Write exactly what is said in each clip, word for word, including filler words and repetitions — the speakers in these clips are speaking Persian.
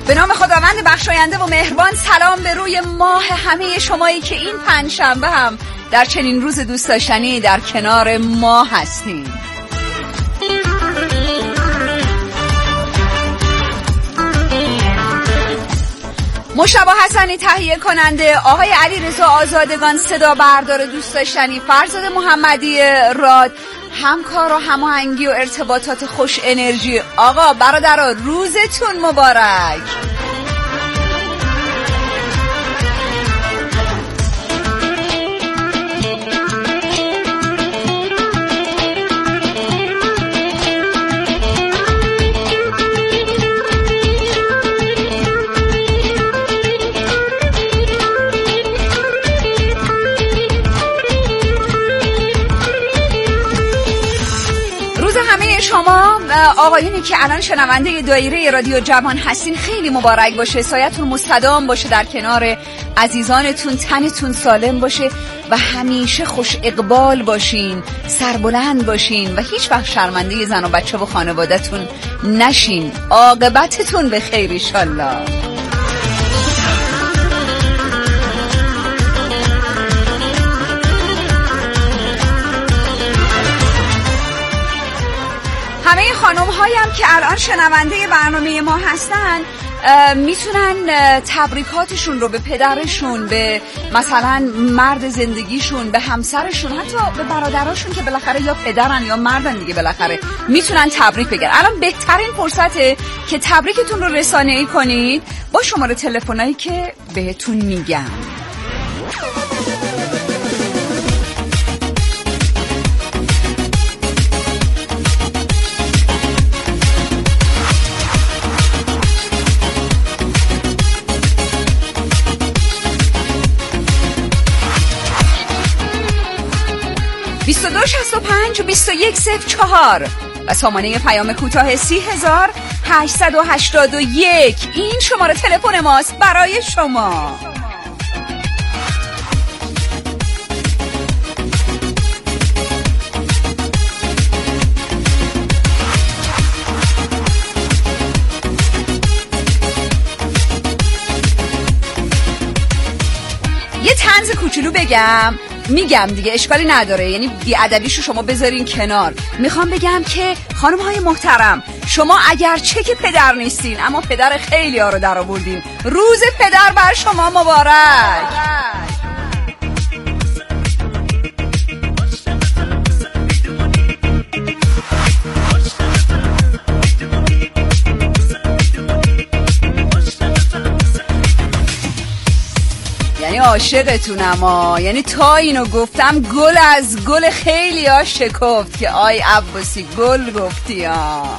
به نام خداوند بخشاینده و مهربان، سلام به روی ماه همه شمایی که این پنجشنبه هم در چنین روز دوست داشتنی در کنار ما هستین. مشتبه حسنی تهیه کننده، آقای علیرضا آزادگان صدا بردار دوست داشتنی، فرزاد محمدی راد همکار و هماهنگی و ارتباطات خوش انرژی. آقا برادرها روزتون مبارک. شما آقایونی که الان شنونده دایره رادیو جوان هستین خیلی مبارک باشه، سایتون مستدام باشه در کنار عزیزانتون، تنتون سالم باشه و همیشه خوش اقبال باشین، سربلند باشین و هیچ وقت شرمنده زن و بچه و خانواده‌تون نشین. عاقبتتون به خیر انشالله. همه خانم هایم که الان شنونده برنامه ما هستن میتونن تبریکاتشون رو به پدرشون، به مثلا مرد زندگیشون، به همسرشون، حتی به برادراشون که بالاخره یا پدرن یا مردن دیگه، بالاخره میتونن تبریک بگن. الان بهترین فرصته که تبریکتون رو رسانه‌ای کنید با شماره تلفنایی که بهتون میگم. بیست و دو شصت و پنج بیست و یک صفر چهار و سامانه پیام کوتاه سی هزار هشتصد و هشتاد و یک. این شماره تلفن ماست برای شما. یه طنز کوچولو بگم، میگم دیگه اشکالی نداره، یعنی بی‌ادبیشو شما بذارین کنار. میخوام بگم که خانم های محترم، شما اگر چه که پدر نیستین اما پدر خیلی ها رو در آوردین. روز پدر بر شما مبارک. یعنی عاشقتونم ها، یعنی تا اینو گفتم گل از گل خیلی ها شکفت که آی عباسی گل گفتی ها.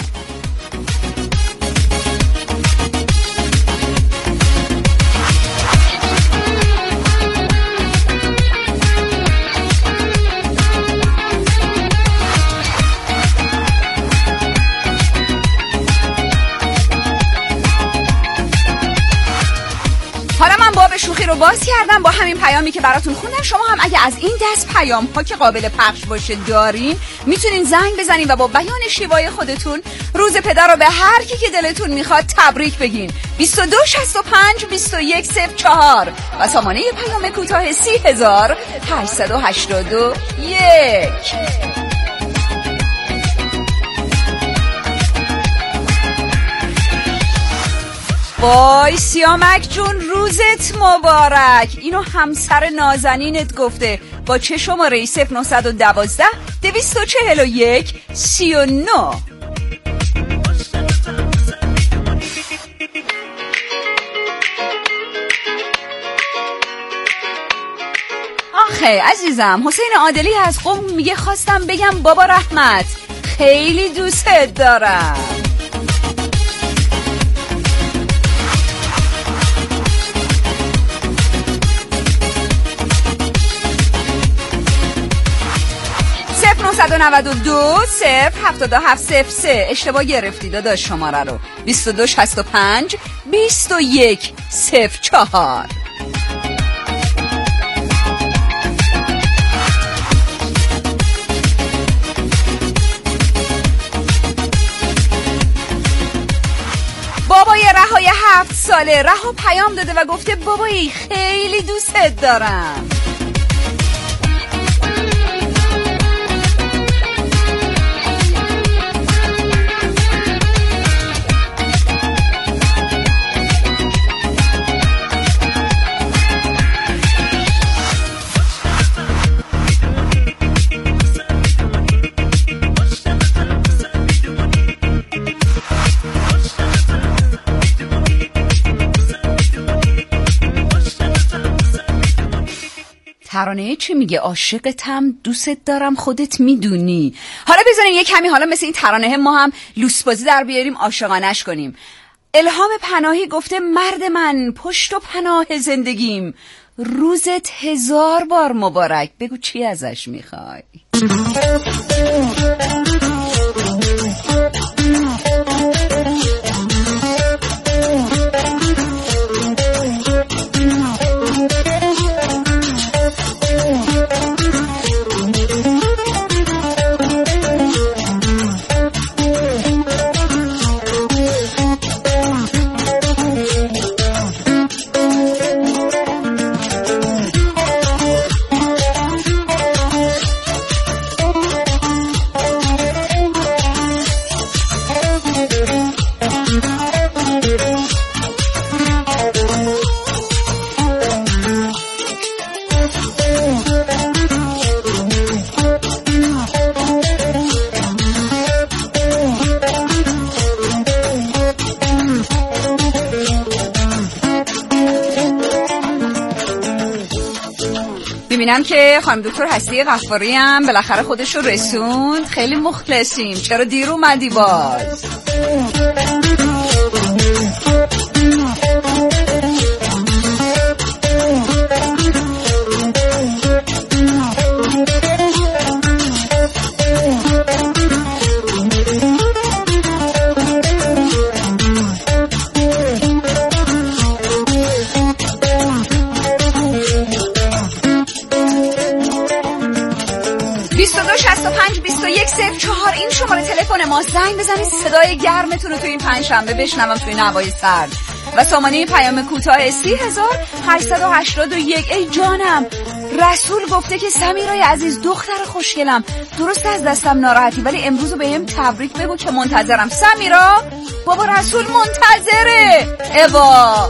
حالا من باب شوخی رو باز کردم با همین پیامی که براتون خوندم. شما هم اگه از این دست پیام ها که قابل پخش باشه دارین، میتونین زنگ بزنین و با بیان شیوای خودتون روز پدر رو به هر کی که دلتون میخواد تبریک بگین. بیست و دو شصت و پنج بیست و یک صفر چهار و سامانه پیام کوتاه سی هزار هشتصد و هشتاد و یک. وای سیامک جون روزت مبارک. اینو همسر نازنینت گفته با چه شماره؟ صفر نهصد و دوازده دویست و چهل و یک سی و نه. آخه عزیزم، حسین عادلی از قم میگه خواستم بگم بابا رحمت خیلی دوستت دارم. صفر نود و دو صفر هفتاد و هفت صفر سه. اشتباه گرفتی داداش شماره رو. بیست و دو شصت و پنج بیست و یک صفر چهار. بابای رهای هفت ساله رها پیام داده و گفته بابایی خیلی دوستت دارم. ترانه چی میگه؟ عاشقتم، دوست دارم، خودت میدونی. حالا بزنین یه کمی حالا مثل این ترانه ما هم لوسبازی در بیاریم، عاشقانش کنیم. الهام پناهی گفته مرد من پشت و پناه زندگیم، روزت هزار بار مبارک. بگو چی ازش میخوای؟ میبینم که خانم دکتر هستی غفاری هم بالاخره خودش رو رسوند. خیلی مخلصیم. چرا دیر اومدی باز؟ چهار این شماره تلفن ما. زنگ بزنید صدای گرمتون رو تو این پنجشنبه بشنوم توی نوای سرد. و سامانه پیام کوتاه سی هزار هشتصد و هشتاد و یک. ای جانم، رسول گفته که سمیرای عزیز دختر خوشگلم، درست از دستم ناراحتی ولی امروز رو بهم تبریک بگو که منتظرم. سمیرا بابا رسول منتظره. ایوا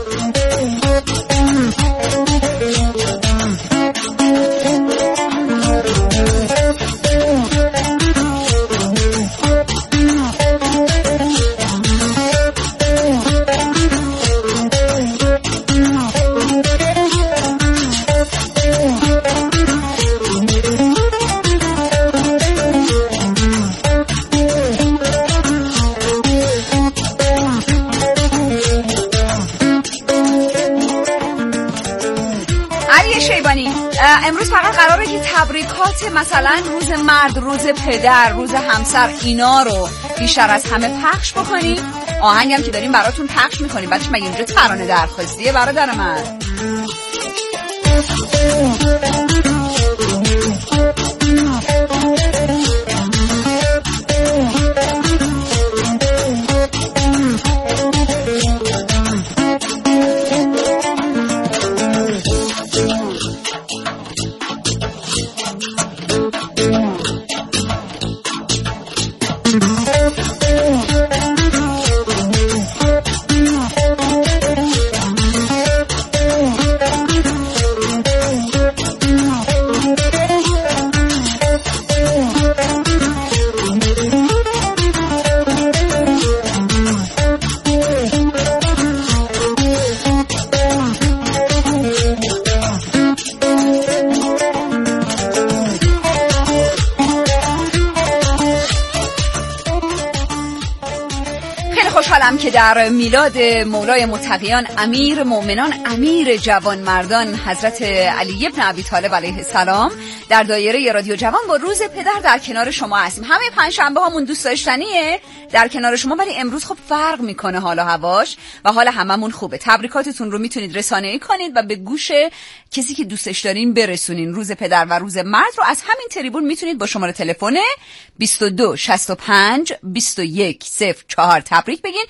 امروز فقط قراره که تبریکات مثلا روز مرد، روز پدر، روز همسر، اینا رو بیشتر از همه پخش بکنیم. آهنگم که داریم براتون پخش میکنیم. بچه مگه اینجا ترانه درخواستیه برادر من؟ که در میلاد مولای متقیان امیر مؤمنان امیر جوان مردان حضرت علی ابن ابی طالب علیه السلام در دایره رادیو جوان با روز پدر در کنار شما هستیم. همه پنجشنبه هامون دوست داشتنیه در کنار شما، ولی امروز خب فرق میکنه حال و هواش و حال هممون خوبه. تبریکاتتون رو میتونید رسانه‌ای کنید و به گوش کسی که دوستش دارین برسونین. روز پدر و روز مرد رو از همین تریبون میتونید با شماره تلفن بیست و دو شصت و پنج بیست و یک صفر چهار تبریک بگین.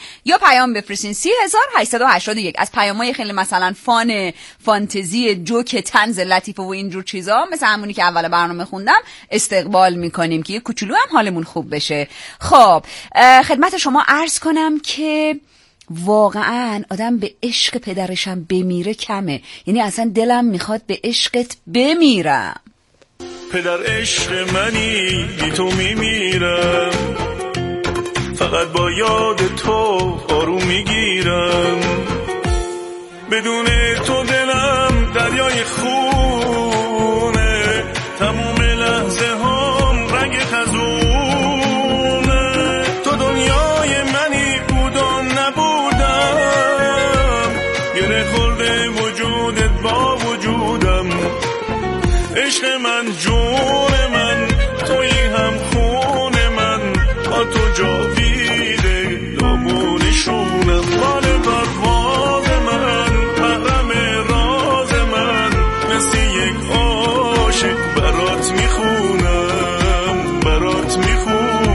یا پیام بفرستین سی هزار هشتصد و هشتاد و یک. از پیامای خیلی مثلا فان، فانتزی، جوک، طنز لطیفه و اینجور چیزا مثل همونی که اول برنامه خوندم استقبال میکنیم که یه کوچولو هم حالمون خوب بشه. خب خدمت شما عرض کنم که واقعا آدم به عشق پدرشم بمیره کمه، یعنی اصلا دلم میخواد به عشقت بمیرم. پدر عشق منی بی تو میمیرم، فقط با یاد تو آروم میگیرم، بدون تو دلم دریای خونه، تموم لحظه هم رنگ خزونه، تو دنیای منی بود و نبودم، گره خورده وجودت با وجودم، عشق من جون من تویی هم خون من، با تو جاویده لابونشونم، بال پرواز من محرم راز من، مثل یک عاشق برات میخونم برات میخونم.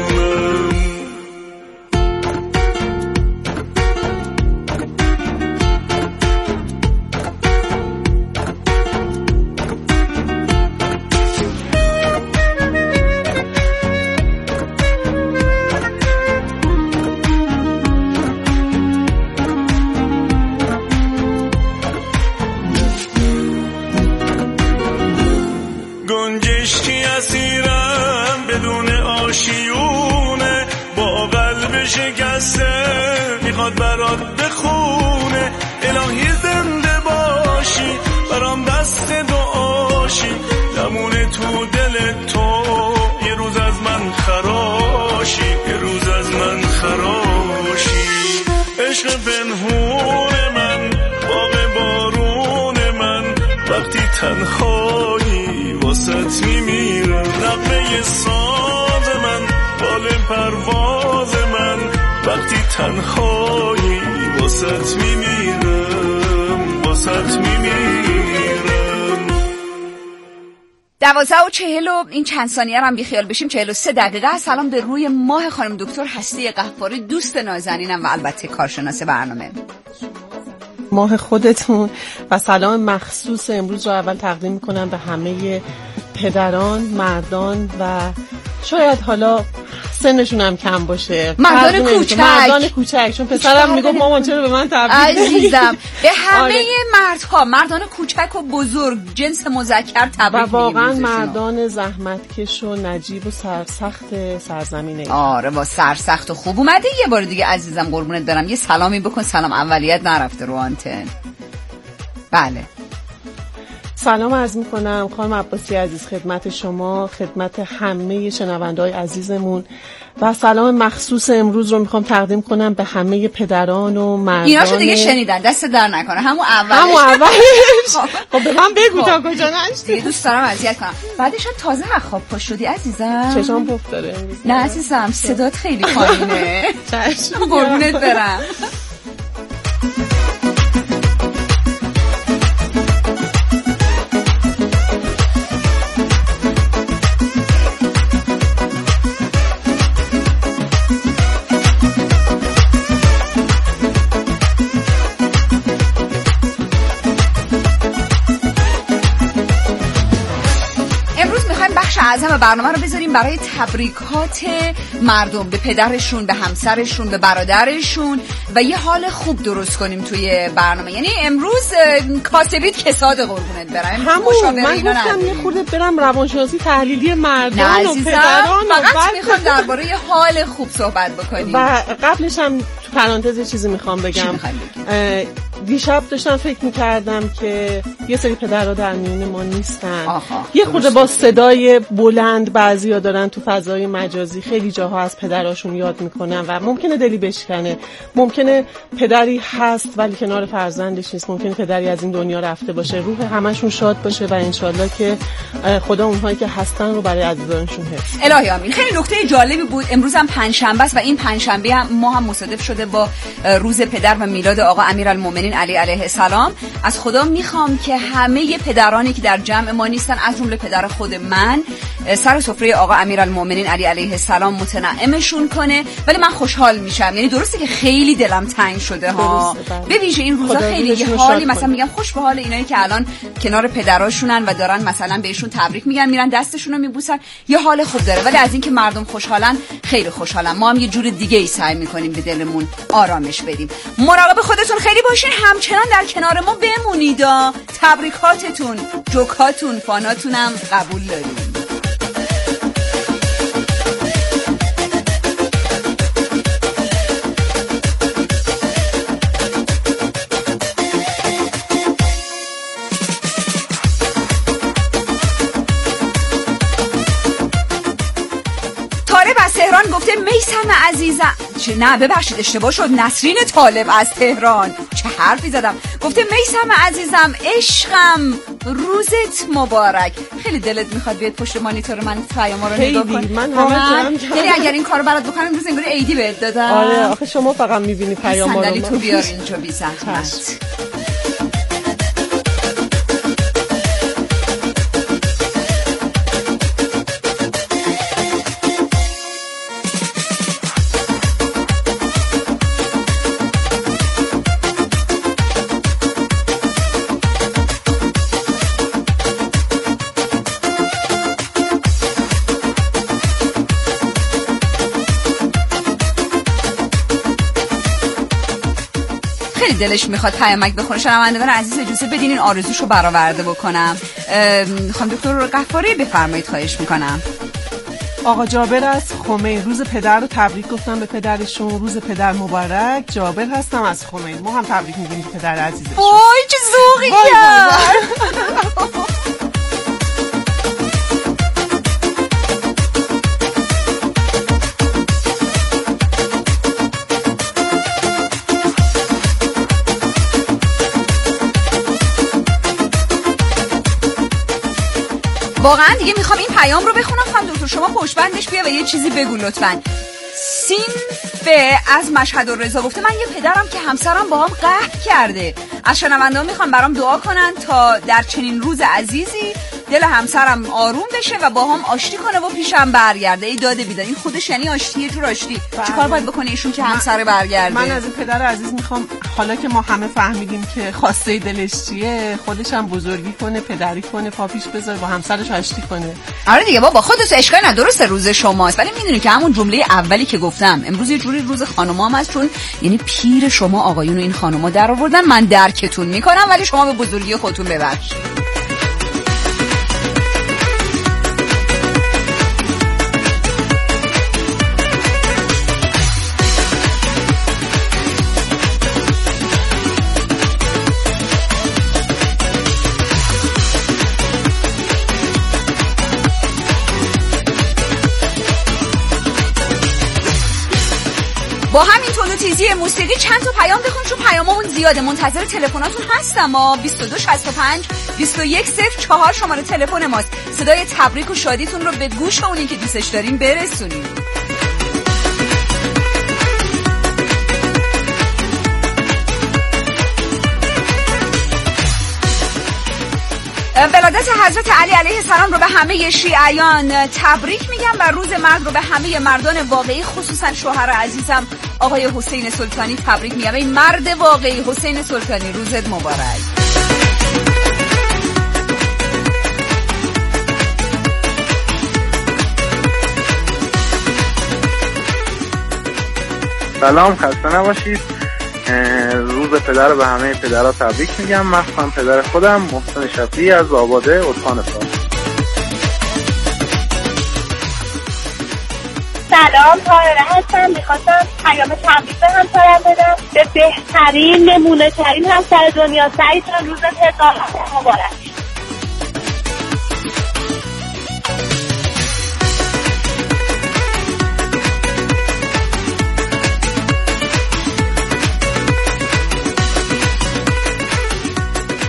گنجشکی اسیرم بدون آشیونه، با قلب شکسته میخواد برات بخونه، الهی زنده باشی برام دست دعاشی، نمونه تو دل تو یه روز از من خراشی، یه روز از من خراشی، عشق پنهون من باغ بارون من، وقتی تنهایی واسط میمیرم، نغمه ساز من بال پرواز من، وقتی تنهایی واسط میمیرم واسط میمیرم. دوازده و چهل و این چند ثانیه هم بیخیال بشیم، چهل و سه دقیقه. سلام به روی ماه خانم دکتر هستی قفاری، دوست نازنینم و البته کارشناس برنامه. ماه خودتون و سلام مخصوص امروز رو اول تقدیم میکنم به همه پدران، مردان و شاید حالا سنشون هم کم باشه، مردان کوچک، مردان کوچک، چون پسرم میگفت مامان چرا به من تبریک عزیزم به همه آره. مردها، مردان کوچک و بزرگ، جنس مذکر تبریک میگیم. و واقعا مردان زحمتکش و نجیب و سرسخت سرزمین ایران. آره با سرسخت و خوب اومده. یه بار دیگه عزیزم قربونت برم یه سلامی بکن، سلام اولیت نرفته رو آنتن. بله سلام عرض میکنم خانم عباسی عزیز خدمت شما، خدمت همه شنونده‌های عزیزمون و سلام مخصوص امروز رو میخوام تقدیم کنم به همه پدران و مردان. ایناشو دیگه شنیدن، دست در نکنه، همون اولش همون اولش خب به من بگو تا کجا نشتی. دوست دارم اذیت کنم. بعدش تازه از خواب پا شدی عزیزم؟ چشام پف داره امروز. نه عزیزم صدات خیلی پایینه. قربونت برم. اعظم برنامه رو بذاریم برای تبریکات مردم به پدرشون، به همسرشون، به برادرشون و یه حال خوب درست کنیم توی برنامه. یعنی امروز کاسبید کساد قربونت برم، همون من گفتم یه خورده برم روانشناسی تحلیلی مردان و پدران، فقط میخوام درباره یه حال خوب صحبت بکنیم. و قبلش هم تو پرانتز چیزی میخوام بگم. دیشب داشتم فکر میکردم که یه سری پدرها در میون ما نیستن. آها. یه خورده با صدای بلند بعضیا دارن تو فضای مجازی خیلی جاها از پدراشون یاد میکنن و ممکنه دلی بشکنه، ممکنه پدری هست ولی کنار فرزندش نیست، ممکنه پدری از این دنیا رفته باشه، روح همشون شاد باشه و انشالله که خدا اونهایی که هستن رو برای عزیزانشون حفظ. الهی آمین. خیلی نکته جالبی بود. امروز هم پنجشنبه است و این پنجشنبه هم ما هم مصادف شده مرتبط با روز پدر و میلاد آقا امیرالمومنین علی علیه السلام از خدا میخوام که همه پدرانی که در جمع ما نیستن، از جمله پدر خود من، سر سفره آقا امیرالمومنین علی علیه السلام متنعمشون کنه. ولی من خوشحال میشم، یعنی درسته که خیلی دلم تنگ شده ها، به ویژه این روزا خیلی یه حالی مثلا میگم خوش به حال اینایی که الان کنار پدراشونن و دارن مثلا بهشون تبریک میگن، میرن دستشون رو میبوسن، یه حال خوب داره. ولی از اینکه مردم خوشحالن خیلی خوشحالم. ما هم یه جور دیگه ای سعی میکنیم به دلمون آرامش بدیم. مراقب خودتون خیلی باشین، همچنان در کنار ما بمونید. تبریکاتتون، جوکاتون، فاناتونم قبول داریم. تهران گفته میثم عزیزم، چه نه ببخشید اشتباه شد، نسرین طالب از تهران، چه حرفی زدم، گفته میثم عزیزم عشقم روزت مبارک. خیلی دلت میخواد بیاد پشت مانیتور من پیاما رو نگاه کنی؟ من همه یعنی اگر این کارو برات بکنم امروز انگار عیدی بهت دادم. آره آخه شما فقط میبینی پیاما رو. صندلی تو بیار اینجا بی زحمت. دلش میخواد پیامک بخونه. شنوندگان عزیز اجازه بدین این آرزوشو برآورده بکنم. خانم دکتر غفاری بفرمایید، خواهش میکنم. آقا جابر از خمین، روز پدر رو تبریک گفتم به پدرشون، روز پدر مبارک. جابر هستم از خمین. ما هم تبریک میگیم به پدر عزیزشون. وای چه ذوقی کرد. واقعا دیگه میخوام این پیام رو بخونم. خانم دکتر شما پشتبندش بیا و یه چیزی بگو لطفاً. سینفه از مشهد الرضا گفته من یه پدرم که همسرم با هم قهر کرده. از شنونده‌ها میخوام برام دعا کنن تا در چنین روز عزیزی دل همسرم آروم بشه و با هم آشتی کنه و پیشم برگرده. ای داده بیداد، این خودش یعنی آشتی، یه جور آشتی. چیکار باید بکنه ایشون که همسر برگرده؟ من از این پدر عزیز میخوام حالا که ما همه فهمیدیم که خواسته دلش چیه، خودش هم بزرگی کنه، پدری کنه، پاپیش بذاره با همسرش آشتی کنه. آره دیگه بابا خودت اشکال نداره، درسته روز شماست، ولی میدونی که همون جمله اولی که گفتم امروز یه جوری روز خانوما هم هست، چون یعنی پیر شما آقایون و این خانوما در آوردن. من درکتون میکنم ولی شما به بزرگی خودتون ببخشید. با همین تون و تیزی موسیقی چند تا پیام بخون چون پیاممون زیاده. منتظر تلفناتون هستم. ما بیست و دو شصت و پنج بیست و یک صفر چهار شماره تلفن ماست. صدای تبریک و شادیتون رو به گوش اونی که دوستش دارین برسونیم. ولادت حضرت علی علیه السلام رو به همه شیعیان تبریک میگم و روز مرد رو به همه مردان واقعی خصوصا شوهر عزیزم آقای حسین سلطانی تبریک میگم. ای مرد واقعی حسین سلطانی روزت مبارک. سلام، خسته نباشید. روز پدر به همه پدرها تبریک میگم، مخصوصا پدر خودم محسن شفیعی از آباده اتخان فارس. سلام، طاهره هستم. میخواستم پیام تبریک به همسرم بدم به بهترین نمونه ترین همسر دنیا. سعید جان روز پدر مبارک.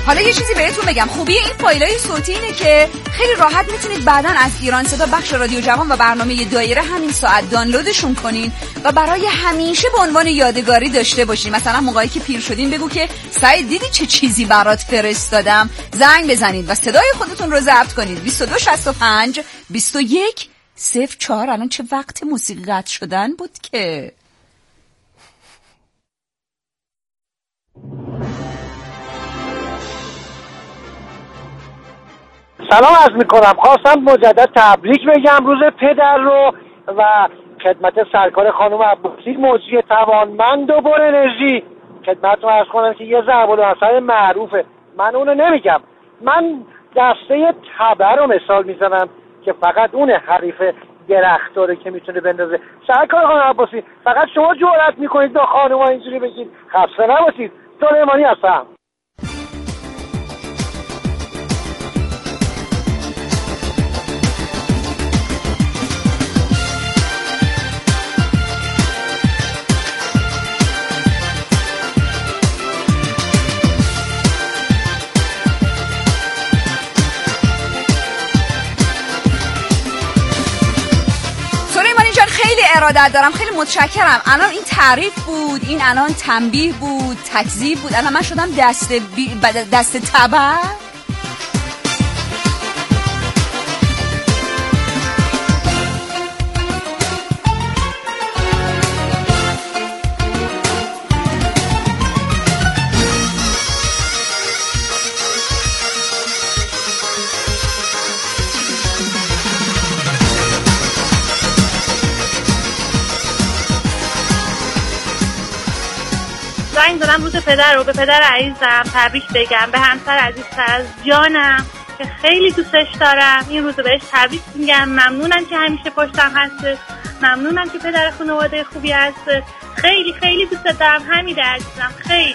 حالا یه چیزی بهتون بگم، خوبی این فایلای صوتی اینه که خیلی راحت میتونید بعداً از ایران صدا بخش رادیو جوان و برنامه دایره همین ساعت دانلودشون کنین و برای همیشه به عنوان یادگاری داشته باشین. مثلا موقعی که پیر شدین بگو که سعید دیدی چه چیزی برات فرستادم، زنگ بزنید و صدای خودتون رو ضبط کنید. بیست و دو شصت و پنج بیست و یک صفر چهار. الان چه وقت موسیقی قطع شدن بود که سلام عرض میکنم. خواستم مجدد تبریک بگم روز پدر رو و خدمت سرکار خانم عباسی موجی توانمند و پر انرژی خدمتتون عرض کنم که یه ضرب المثل معروفه، من اونو نمیگم، من دسته تبر رو مثال میزنم که فقط اون حریف درخت داره که میتونه بندازه. سرکار خانم عباسی فقط شما جرأت میکنید با خانم ها اینجوری بگید. خسته نباشید. سلیمانی هستم. ارادت دارم، خیلی متشکرم. الان این تعریف بود، این الان تنبیه بود، تکذیب بود، الان من شدم دست بی... دست تبر. زنگ زدم روز پدر رو به پدر عزیزم تبریک بگم، به همسر عزیزتر از جانم که خیلی دوستش دارم این روز بهش تبریک میگم. ممنونم که همیشه پشتم هسته، ممنونم که پدر خانواده خوبی هسته. خیلی خیلی دوست دارم حمید عزیزم، خیلی.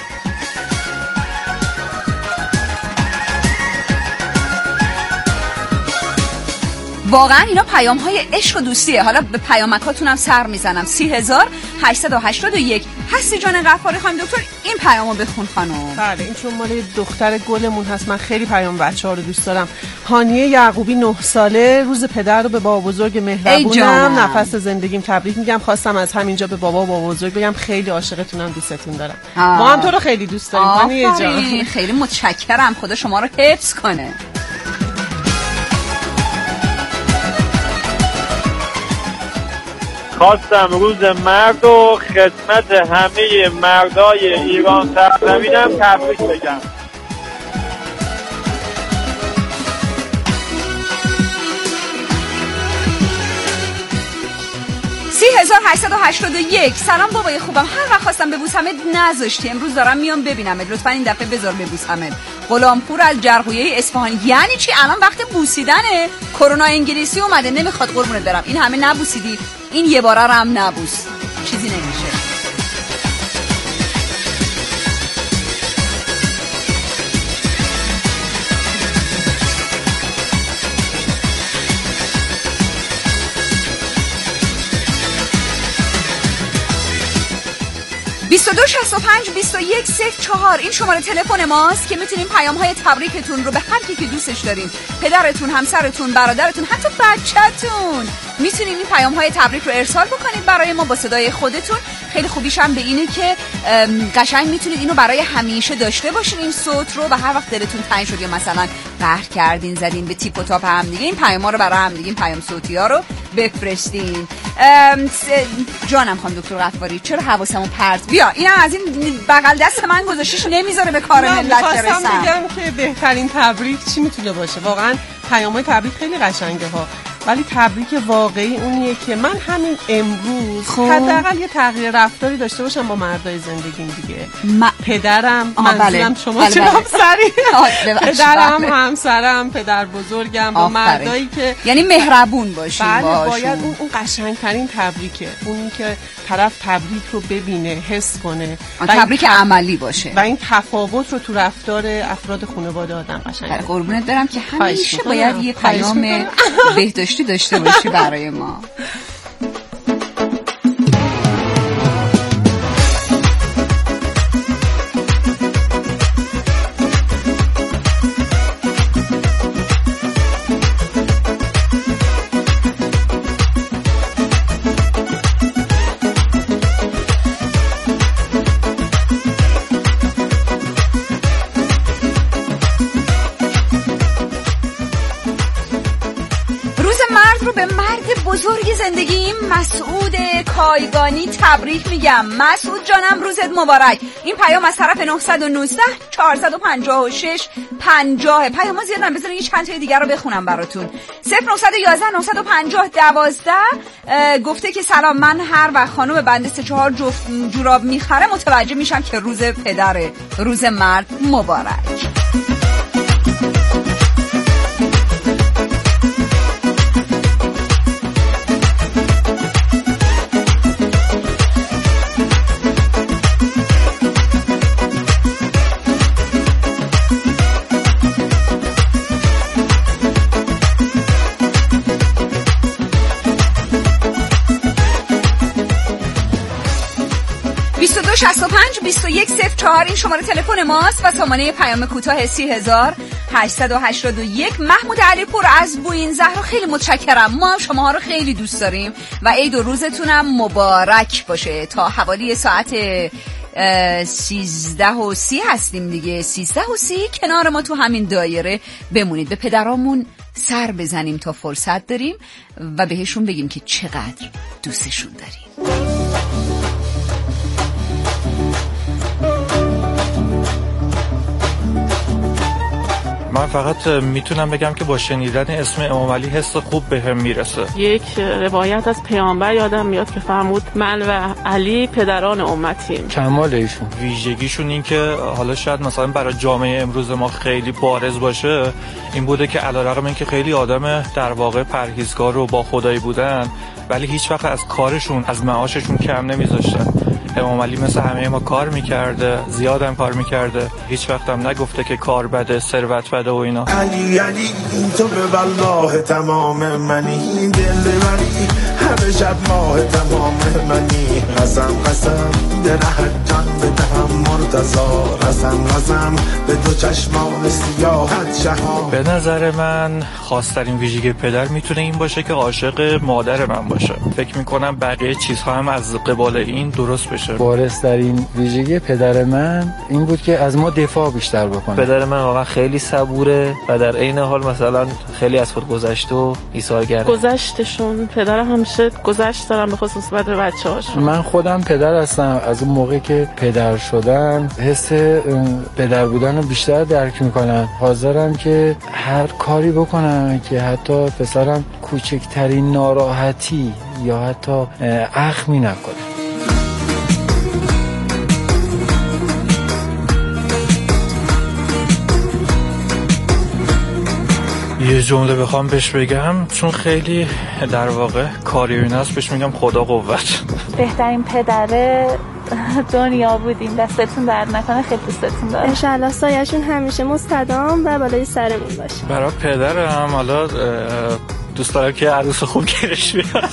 واقعا اینا پیام های عشق و دوستیه. حالا به پیامکاتون هم سر میزنم. سی هزار هشتصد و هشتاد و یک. هستی جان غفاری خانم دکتر این پیامو بخون خانم. بله این چون مال دختر گلمون هست، من خیلی پیام بچه‌ها رو دوست دارم. هانیه یعقوبی نه ساله، روز پدر رو به بابا بزرگ مهربونم نفس زندگیم تبریک میگم. خواستم از همینجا به بابا و بابا بزرگ بگم خیلی عاشقتونم، دوستتون دارم. ما هم تو رو خیلی دوست داریم هانیه جان. خیلی متشکرم، خدا شما رو حفظ کنه. خواستم روز مرد و خدمت همه مردای ایران سرزمینم تبریک بگم. سی هزار هشتصد و هشتاد و یک. سلام بابای خوبم، هر وقت خواستم ببوسمت نذاشتی، امروز دارم میام ببینمت، لطفا این دفعه بذار ببوسمت. غلامپور از جرقویه اصفهان. یعنی چی الان وقت بوسیدنه؟ کرونا انگلیسی اومده نمیخواد قربونت برم. این همه نبوسیدی، این یه باره رو هم نبوس، چیزی نمیشه. بیست و دو شصت و پنج بیست و یک صفر چهار این شماره تلفن ماست که میتونین پیام های تبریکتون رو به هر کی که دوستش دارین، پدرتون، همسرتون، برادرتون، حتی بچه‌تون، میتونین این پیام های تبریک رو ارسال بکنید برای ما با صدای خودتون. خیلی خوبیش هم به اینه که قشنگ میتونید اینو برای همیشه داشته باشین این صوت رو، و هر وقت دلتون تنگ شد یا مثلا قهر کردین زدین به تیپ و تاپ هم دیگه، این پیاما رو برای هم دیگه، این پیام صوتی ها رو بفرستین. جانم خانم دکتر غفاری چرا حواسمو پرت؟ بیا اینم از این بغل دست من گذاشتیش، نمیذاره به کار ملت برسم. خواستم بگم که بهترین تبریک چی میتونه باشه؟ واقعا پیام‌های تبریک خیلی قشنگه ها، ولی تبریک واقعی اونیه که من همین امروز حداقل یه تغییر رفتاری داشته باشم با مردای زندگیم دیگه. ما... پدرم، منظورم بله. شما چه همسری؟ پدرم، همسرم، پدر بزرگم، با مردایی که یعنی مهربون باشیم بله باشون. باید اون, اون قشنگترین تبریکه، اونی که طرف تبریک رو ببینه، حس کنه، تبریک تب... عملی باشه و این تفاوت رو تو رفتار افراد خانواده آدم قشنگه. قربونت برم که همیشه باید یه پیام بهداشتی داشته باشی برای ما. زندگیم مسعود کایگانی تبریک میگم. مسعود جانم روزت مبارک. این پیام از طرف نه یک نه چهار پنج شش پنجاه. پیام زیادن، بذارین یه چند تا دیگر رو بخونم براتون. صفر نه یک یک نه پنج صفر یک دو گفته که سلام، من هر وقت خانم بنده سه چهار جفت جوراب میخره متوجه میشم که روز پدره. روز مرد مبارک. بیست و دو شصت و پنج بیست و یک صفر چهار این شماره تلفن ماست و سامانه پیام کوتاه سی هزار هشتصد و هشتاد و یک. محمود علی پور از بوین زهرا خیلی متشکرم. ما هم شماها رو خیلی دوست داریم و عید و روزتونم مبارک باشه. تا حوالی ساعت سیزده و سی هستیم دیگه. سیزده و سی کنار ما تو همین دایره بمونید، به پدرامون سر بزنیم تا فرصت داریم و بهشون بگیم که چقدر دوستشون داریم. من فقط میتونم بگم که با شنیدن اسم امام علی حس خوب بهم میرسه. یک روایت از پیامبر یادم میاد که فرمود من و علی پدران امتیم. کمال ایشون، ویژگیشون این که حالا شاید مثلا برای جامعه امروز ما خیلی بارز باشه، این بوده که علیرغم اینکه خیلی آدم در واقع پرهیزگار و با خدایی بودن، ولی هیچ وقت از کارشون، از معاششون کم نمیذاشتن. امام علی مثل همه ما کار میکرده، زیادم کار میکرده، هیچ وقت هم نگفته که کار بده، ثروت بده و اینا. علی علی تو به والله تمام منی، دل بری همه شب ماه تمام منی، قسم قسم درهت جان بدهم مرتضا، قسم قسم به دو چشمان سیاحت شهام. به نظر من خاص‌ترین ویژگی پدر میتونه این باشه که عاشق مادر من باشه. فکر میکنم بقیه چیزها هم از قبال این درست بشه. بارزترین ویژگی پدر من این بود که از ما دفاع بیشتر بکنه. پدر من واقعا خیلی صبوره و در عین حال مثلا خیلی از خود گذشته و ایثارگره. گذشتشون پدر همیشه گذشت دارم، به خصوص بعد بچه‌هاشون. من خودم پدر هستم. از اون موقع که پدر شدم حس پدر بودن رو بیشتر درک میکنم. حاضرم که هر کاری بکنم که حتی پسرم کوچکترین ناراحتی یا حتی اخمی نکنه. یه جمله بخوام بهش بگم، چون خیلی در واقع کاری این هست، بهش میگم خدا قوت. بهترین پدر دنیا بودیم، دستتون درد نکنه، خیلی دوستتون دارم. انشالله سایه‌شون همیشه مستدام و بالای سرمون باشه. برای پدرم حالا دوست دارم که عروس خوب گیرش بیاد.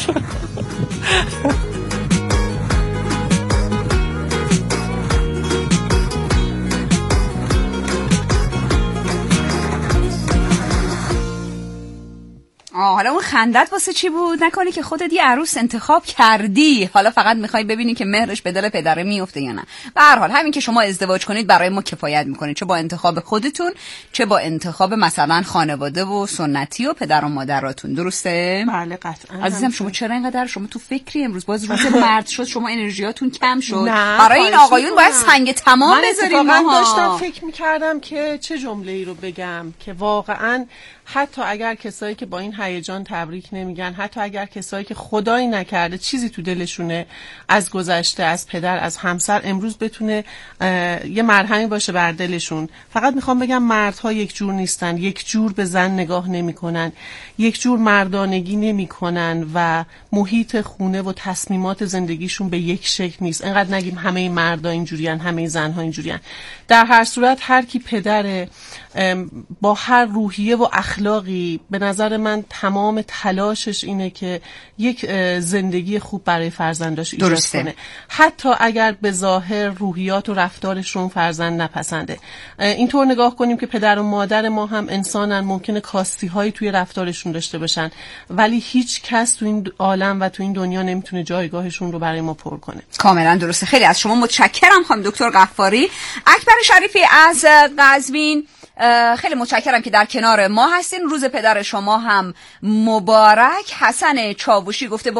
آه حالا اون خندت واسه چی بود؟ نکنی که خودت یه عروس انتخاب کردی، حالا فقط میخوای ببینی که مهرش به دل پدره میفته یا نه. به هر حال همین که شما ازدواج کنید برای ما کفایت میکنه، چه با انتخاب خودتون چه با انتخاب مثلا خانواده و سنتی و پدر و مادراتون. درسته؟ بله قطعا. عزیزم شما چرا اینقدر شما تو فکری؟ امروز باز روز مرد شد، شما انرژیاتون کم شد. برای این آقایون باید سنگ تمام بذاریم. من داشتم فکر میکردم که چه جمله‌ای رو بگم که واقعا حتی اگر کسایی که با این هیجان تبریک نمیگن، حتی اگر کسایی که خدایی نکرده چیزی تو دلشونه از گذشته، از پدر، از همسر، امروز بتونه یه مرهمی باشه بر دلشون. فقط میخوام بگم مردها یک جور نیستن، یک جور به زن نگاه نمیکنن، یک جور مردانگی نمیکنن و محیط خونه و تصمیمات زندگیشون به یک شکل نیست. اینقدر نگیم همه مردا اینجوریان، همه زنها اینجوریان. در هر صورت هر کی پدره با هر روحیه و اخلاقی، به نظر من تمام تلاشش اینه که یک زندگی خوب برای فرزنداش ایجاد کنه، حتی اگر به ظاهر روحیات و رفتارشون فرزند نپسنده. اینطور نگاه کنیم که پدر و مادر ما هم انسانن، ممکنه کاستی هایی توی رفتارشون داشته باشن، ولی هیچ کس تو این عالم و تو این دنیا نمیتونه جایگاهشون رو برای ما پر کنه. کاملا درسته. خیلی از شما متشکرم خانم دکتر غفاری. اکبر شریفی از قزوین، خیلی متشکرم که در کنار ما هستین. روز پدر شما هم مبارک. حسن چاوشی گفته